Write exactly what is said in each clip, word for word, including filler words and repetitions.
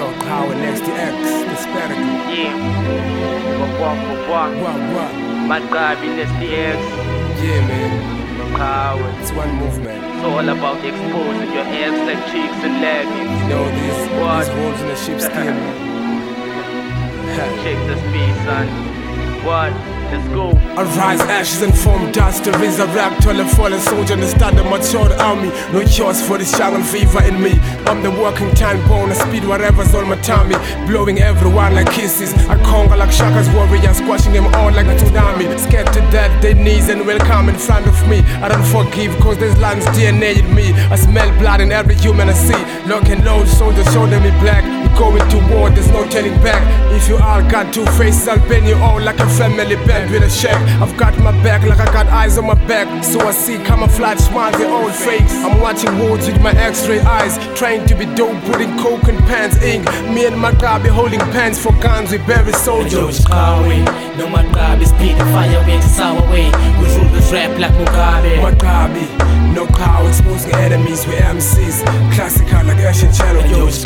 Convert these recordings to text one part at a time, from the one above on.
Yo, Power next to X, Disparity. Yeah. What, what, what, what? What, what? Mad Gabi next to X. Yeah, man. Power. It's one movement. It's all about exposing your abs like cheeks and leggings. You know these, What? these holes in the sheepskin. Check the speed, son. What? Let's go. Arise, ashes and form dust to resurrect all the fallen soldier and the start of matured army. No cures for this jungle fever in me. I'm the working time bone, I speed whatever's on my tummy. Blowing everyone like kisses. I conquer like Shaka's warrior, squashing them all like a tsunami. Scared to death, their knees and will come in front of me. I don't forgive cause this land's D N A in me. I smell blood in every human I see. Lock and load, soldiers shoulder me black. We're going to war, there's no turning back. If you all got two faces, I'll bend you all like a family band with a check. I've got my back like I got eyes on my back. So I see camouflage smiles, they all fakes. I'm watching words with my x-ray eyes. Trying to be dope, putting coke in pants, ink. Me and my Gabi holding pants for guns, we bury soldiers. No my Gabi, speed the fire way to sour way. We rule the rap like Mugabe. My Gabi, no cow, exposing enemies with M Cs. Classical like Asian channel.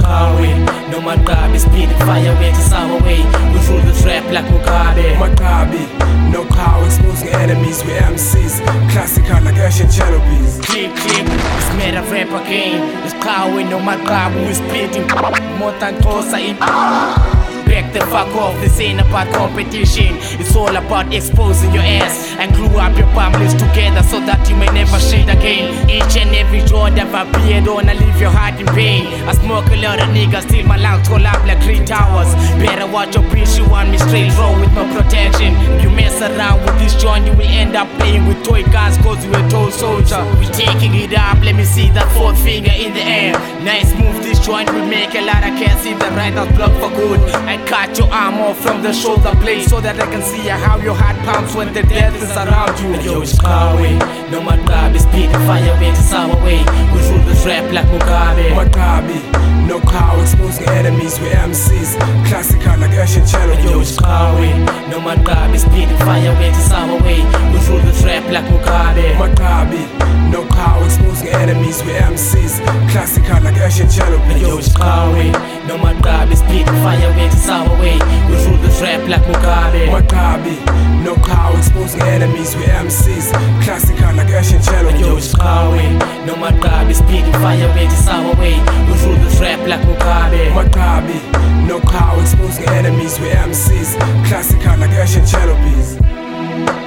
No my Gabi, speed the fire way to sour way. We rule the rap like Mugabe. My Gabi, no cow, exposing enemies with M Cs. Classical like Asian channel piece. Clip, clip, it's made a rap again. It's Kawin, no my Gabi, we speeding. More than closer in. Back the fuck off, this ain't about competition. It's all about exposing your ass and glue up your families together so that you may never shade again. Each and every joint I've appeared on, I leave your heart in pain. I smoke a lot of niggas till my lungs roll up like three towers. Better watch your bitch, you want me straight roll with no protection. You mess around with this joint, you will end up playing with toy guns cause you a toy soldier. We taking it up, let me see that fourth finger in the air. Nice move, this joint will make a lot. I can't see the right out block for good. I cut your arm off from the shoulder blade so that I can see how your heart pumps when the death is around you. Yo, it's Kawi, no my Gabi, speed the fire way to sour way. We rule the rap like Mugabe. My Gabi, no cow, exposing enemies with M Cs. Classical like Asian channel. Yo, it's Kawi, no my Gabi, speed the fire way to sour way. We rule the rap like Mugabe. My Gabi, no cow, exposing enemies with M Cs. Classical like Asian channel. Yo, it's Kawi, no my Gabi, speed the fire way to sour way. We rule the rap like Mugabe. My Gabi, no cow, exposing enemies with M Cs. Classical like Asian channel. Yo, it's Kawi, no my Gabi, speed the fire way to sour way. We rule the rap like Mugabe. My Gabi, no cow, exposing enemies with M Cs. Classical like Asian channel piece.